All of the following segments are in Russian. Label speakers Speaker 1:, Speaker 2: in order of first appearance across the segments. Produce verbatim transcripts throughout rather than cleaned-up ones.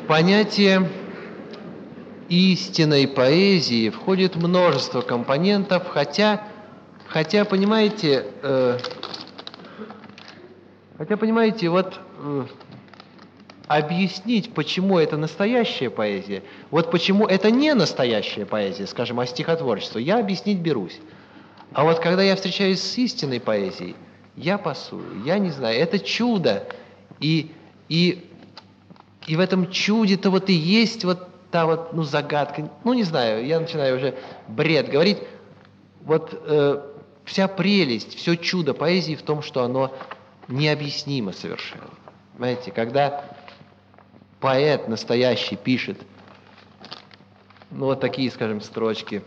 Speaker 1: понятие истинной поэзии входит множество компонентов, хотя, хотя понимаете, э, хотя, понимаете, вот э, объяснить, почему это настоящая поэзия, вот почему это не настоящая поэзия, скажем, а стихотворчество, я объяснить берусь. А вот когда я встречаюсь с истинной поэзией, я пасую, я не знаю, это чудо, и, и, и в этом чуде-то вот и есть вот та вот, ну, загадка, ну, не знаю, я начинаю уже бред говорить, вот э, вся прелесть, все чудо поэзии в том, что оно необъяснимо совершенно. Понимаете, когда поэт настоящий пишет, ну, вот такие, скажем, строчки: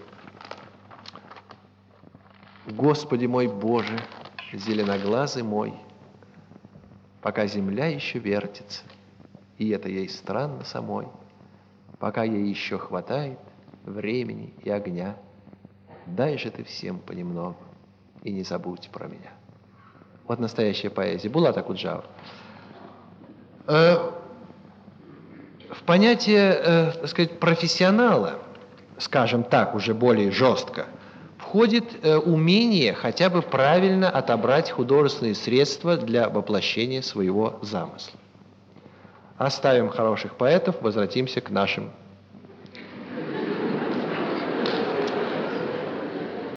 Speaker 1: «Господи мой Боже, зеленоглазый мой, пока земля еще вертится, и это ей странно самой, пока ей еще хватает времени и огня, дай же ты всем понемногу и не забудь про меня». Вот настоящая поэзия. Булат Акуджава. Э, в понятие, э, так сказать, профессионала, скажем так, уже более жестко, входит э, умение хотя бы правильно отобрать художественные средства для воплощения своего замысла. Оставим хороших поэтов, возвратимся к нашим